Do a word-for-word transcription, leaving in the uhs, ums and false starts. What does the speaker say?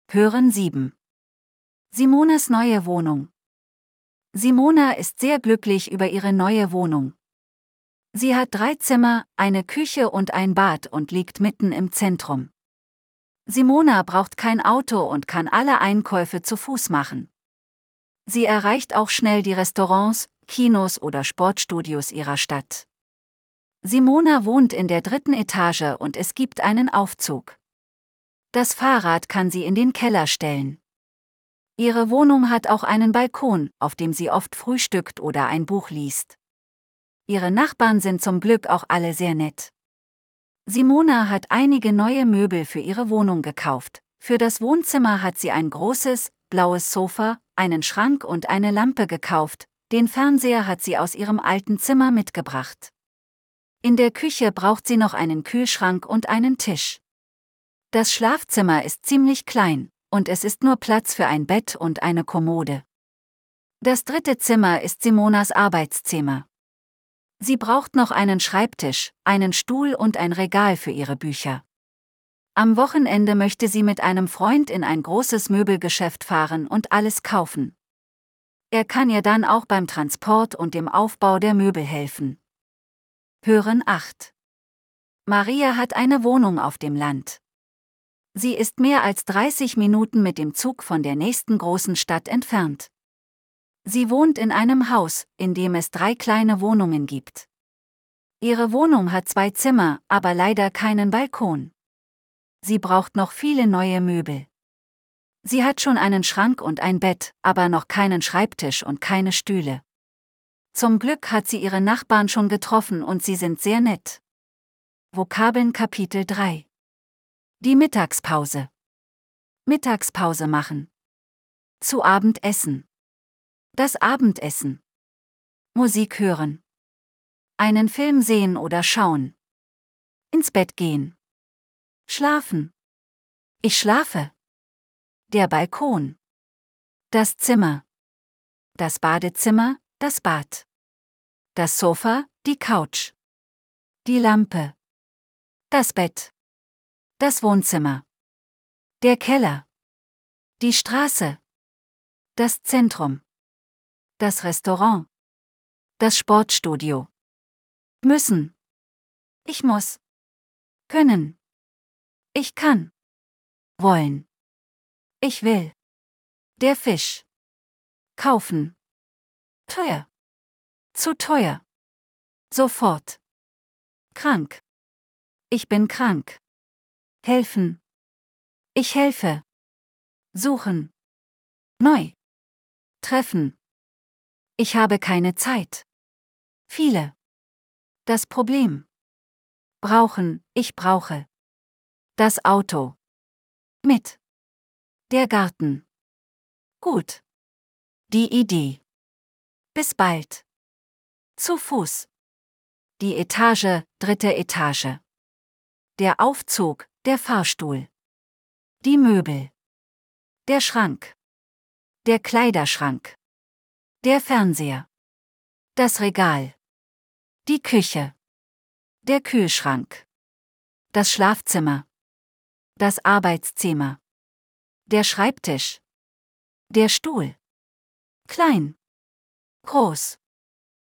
Hören sieben. Simonas neue Wohnung. Simona ist sehr glücklich über ihre neue Wohnung. Sie hat drei Zimmer, eine Küche und ein Bad und liegt mitten im Zentrum. Simona braucht kein Auto und kann alle Einkäufe zu Fuß machen. Sie erreicht auch schnell die Restaurants, Kinos oder Sportstudios ihrer Stadt. Simona wohnt in der dritten Etage und es gibt einen Aufzug. Das Fahrrad kann sie in den Keller stellen. Ihre Wohnung hat auch einen Balkon, auf dem sie oft frühstückt oder ein Buch liest. Ihre Nachbarn sind zum Glück auch alle sehr nett. Simona hat einige neue Möbel für ihre Wohnung gekauft. Für das Wohnzimmer hat sie ein großes, blaues Sofa, einen Schrank und eine Lampe gekauft. Den Fernseher hat sie aus ihrem alten Zimmer mitgebracht. In der Küche braucht sie noch einen Kühlschrank und einen Tisch. Das Schlafzimmer ist ziemlich klein, und es ist nur Platz für ein Bett und eine Kommode. Das dritte Zimmer ist Simonas Arbeitszimmer. Sie braucht noch einen Schreibtisch, einen Stuhl und ein Regal für ihre Bücher. Am Wochenende möchte sie mit einem Freund in ein großes Möbelgeschäft fahren und alles kaufen. Er kann ihr dann auch beim Transport und dem Aufbau der Möbel helfen. Hören acht. Maria hat eine Wohnung auf dem Land. Sie ist mehr als dreißig Minuten mit dem Zug von der nächsten großen Stadt entfernt. Sie wohnt in einem Haus, in dem es drei kleine Wohnungen gibt. Ihre Wohnung hat zwei Zimmer, aber leider keinen Balkon. Sie braucht noch viele neue Möbel. Sie hat schon einen Schrank und ein Bett, aber noch keinen Schreibtisch und keine Stühle. Zum Glück hat sie ihre Nachbarn schon getroffen und sie sind sehr nett. Vokabeln Kapitel drei. Die Mittagspause. Mittagspause machen. Zu Abend essen. Das Abendessen. Musik hören. Einen Film sehen oder schauen. Ins Bett gehen. Schlafen. Ich schlafe. Der Balkon. Das Zimmer. Das Badezimmer, das Bad. Das Sofa, die Couch. Die Lampe. Das Bett. Das Wohnzimmer. Der Keller. Die Straße. Das Zentrum. Das Restaurant. Das Sportstudio. Müssen. Ich muss. Können. Ich kann. Wollen. Ich will. Der Fisch. Kaufen. Teuer. Zu teuer. Sofort. Krank. Ich bin krank. Helfen. Ich helfe. Suchen. Neu. Treffen. Ich habe keine Zeit. Viele. Das Problem. Brauchen, ich brauche. Das Auto. Mit. Der Garten. Gut. Die Idee. Bis bald. Zu Fuß. Die Etage, dritte Etage. Der Aufzug, der Fahrstuhl. Die Möbel. Der Schrank. Der Kleiderschrank. Der Fernseher. Das Regal. Die Küche. Der Kühlschrank. Das Schlafzimmer. Das Arbeitszimmer. Der Schreibtisch. Der Stuhl. Klein. Groß.